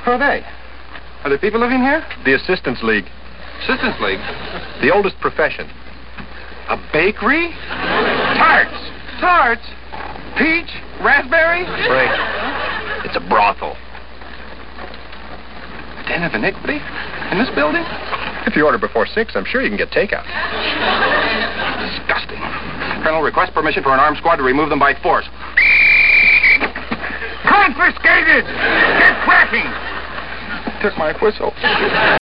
Who are they? Are there people living here? The Assistants League. Assistants League? The oldest profession. A bakery? Tarts! Tarts? Peach? Raspberry? Frank, it's a brothel. A den of iniquity? In this building? If you order before 6, I'm sure you can get takeout. Disgusting. Colonel, request permission for an armed squad to remove them by force. Confiscated! Get cracking! Took my whistle.